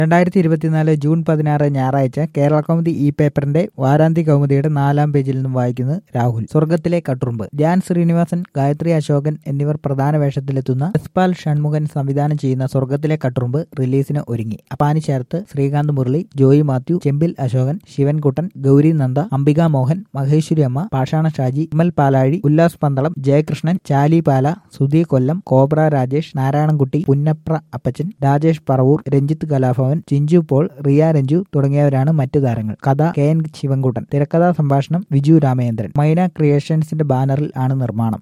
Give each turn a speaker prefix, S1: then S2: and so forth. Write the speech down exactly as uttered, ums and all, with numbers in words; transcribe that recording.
S1: രണ്ടായിരത്തി ഇരുപത്തിനാല് ജൂൺ പതിനാറ് ഞായറാഴ്ച കേരള കൗമുദി ഇ പേപ്പറിന്റെ വാരാന്ത്യ കൗമുദിയുടെ നാലാം പേജിൽ നിന്നും വായിക്കുന്നത് രാഹുൽ. സ്വർഗത്തിലെ കട്ടുറുമ്പ്. ധ്യാൻ ശ്രീനിവാസൻ, ഗായത്രി അശോകൻ എന്നിവർ പ്രധാന വേഷത്തിലെത്തുന്ന എസ്പാൽ ഷൺമുഖൻ സംവിധാനം ചെയ്യുന്ന സ്വർഗത്തിലെ കട്ടുറുമ്പ് റിലീസിന് ഒരുങ്ങി. അപ്പാനി ശരത്ത്, ശ്രീകാന്ത് മുരളി, ജോയി മാത്യു, ചെമ്പിൽ അശോകൻ, ശിവൻകുട്ടൻ, ഗൗരി നന്ദ, അംബിക മോഹൻ, മഹേശ്വരി അമ്മ, പാഷാണ ഷാജി, വിമൽ പാലാഴി, ഉല്ലാസ് പന്തളം, ജയകൃഷ്ണൻ, ചാലി പാല, സുധി കൊല്ലം, കോബ്ര രാജേഷ്, നാരായണൻകുട്ടി, പുന്നപ്ര അപ്പച്ചൻ, രാജേഷ് പറവൂർ, രഞ്ജിത്ത് കലാഭവൻ, ചിഞ്ചു പോൾ, റിയ രഞ്ജു തുടങ്ങിയവരാണ് മറ്റു താരങ്ങൾ. കഥ കെ എൻ ശിവൻകുട്ടൻ. തിരക്കഥാ സംഭാഷണം വിജു രാമചന്ദ്രൻ. മൈന ക്രിയേഷൻസിന്റെ ബാനറിൽ ആണ് നിർമ്മാണം.